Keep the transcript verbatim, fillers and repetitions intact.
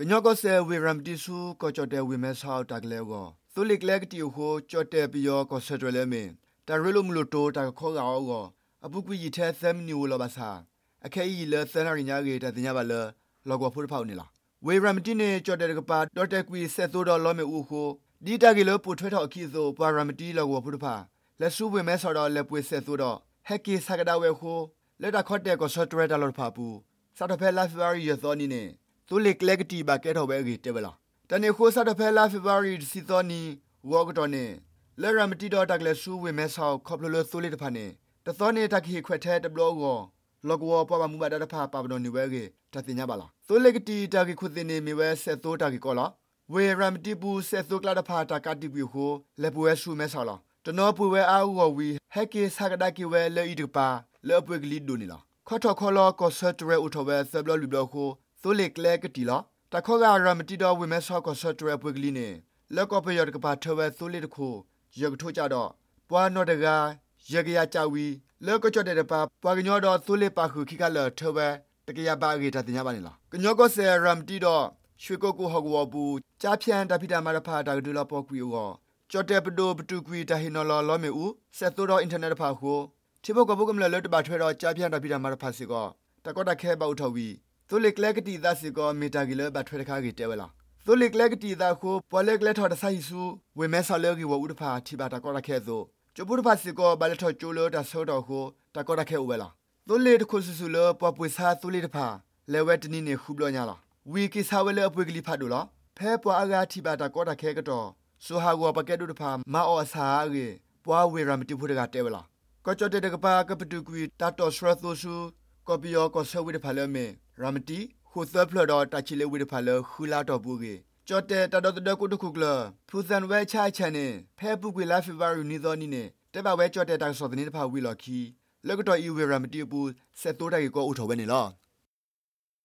ကညော့ကဆဲဝေရမ်တီဆူကောချတဲ့ဝေမဲဆောက်တကလေကိုသူလိကလက်တီဟိုချော့တဲ့ပြီးရောကောဆတ်ရလဲမင်းတာရလိုမလို့တိုးတာခေါ်ကောကိုအပုကွေကြီးထဲသမ်နီဝလောပါစာအခဲကြီးလဲသန်ရညာကြီးတဲ့ညာပါလဲလောကဖို့ဖောက်နေလားဝေရမ်တီနဲ့ချော့တဲ့ကပါဒေါ်တက်ကွေဆက်သိုးတော်လောမေဦးကိုဒီတာကြီးလောပူထွဲထော်အခီဆိုပါရမ်တီလောကဖို့ဖာလက်ဆူဝေမဲဆောက်တော့လက်ပွေဆက်သိုးတော့ဟက်ကီစကဒါဝဲခိုလက်တာခေါ်တဲ့ကောဆတ်ရတဲ့လောဖာပူစာတဖဲလာဖဗရီရသောနီနဲ့သူလိကလက်ကတီဘာကဲထော်ပဲကြီးတဲဗလားတနေ့ခိုးစာတဖဲလာဖဗရီစီသောနီဝေါကတော်နဲ့လဲရမတီတော်တက်လက်ဆူဝေမဲဆောက်ခေါပလလသူလိတဖာနဲ့တသောနေတခိခွက်ထဲတဘလောကိုလောကဝပပမှုမတတဖာပပတော်နေဝဲကြီးတသိညာပါလားသူလိကတီတခိခုသိနေမီဝဲဆက်သိုးတခိကောလားဝေရမတီပူဆက်သိုးကလာတဖာတကတိပူခိုလက်ပွဲဆူမဲဆောက်လားတနောပူဝဲအာဝဝီဟက်ကေစကဒကိဝဲလဲဤတပါလဲပွေကလီဒိုနီလားခေါ်တော်ခေါ်လောကောဆတ်ရဲဥထောပဲဆဘလလူဘလခိုသူလိကလက်ကတီလားတခေါကရမတီတော်ဝေမဲဆောက်ကောဆတ်ရဲပွေကလီနေလက်ကောပယောတကပါထောပဲသူလိတခိုရကထိုးကြတော့ပွားနော့တကားရကရကြဝီလောကချတဲ့တပါပွားကညောတော့သူလိပါခုခိကလထောပဲတကရပါရီတတင်ညာပါနေလားကညောကောဆဲရမတီတော့ရွှေကိုကိုဟောကောဘူးကြားဖြန်တပိတာမရဖာတာဒူလာပေါကွီရောကျော်တဲ့ပဒိုပတူကွီတဟီနော်လောလောမေဦးဆက်သိုးတော့အင်တာနက်ဖာခုတိဘကဘကမလလတ်ပါထွဲတော့ကြားဖြန်တပိတာမရဖာစီကောတကောတခဲပေါ့ထော်ဝီသူလိကလက်ကတီသစီကောမီတာကီလဘတ်ထွဲတခါကြီးတဲဝလားသူလိကလက်ကတီသခုပေါ်လက်လက်ထော်တဆိုင်စုဝေမဲဆော်လောကီဝဥဒဖာတိပါတကောတခဲဆိုကျပုဒဖာစီကောဘလက်ထော်ကျိုလောတဆောတော်ခုတကောတခဲဥဝဲလားသူလိတခုဆူဆူလောပပွေစာသူလိတဖာလဲဝဲတနီနေခုဘလောညာလားဝီကီဆာဝဲလဲအပွေကလေးဖတ်တို့လားဖဲပွာအဂါတိပါတကောတခဲကတော့ဆိုဟာကောပကဲဒုတဖာမာအောအစာရေပွာဝေရမတိဖို့တကတဲဝလားကောချတဲ့တကပါကပတူကွီတတော်ဆရသောဆူကောပီယောကောဆဝိတဖာလဲမေရမတီခိုသဖလတော်တချီလေဝိတဖာလဲခူလာတော်ဘူးကေကြော့တဲ့တတော်တကုတခုကလဖူဇန်ဝဲချာချန်နေဖဲပုကွေလာဖီဗာရူနီသောနီနေတဲပါဝဲကြော့တဲ့တဆောတဲ့နေတဖာဝီလော်ခီလက်ကတော့ဤဝေရမတီဘူးဆက်တိုးတိုက်ကောဥထော်ပဲနေလား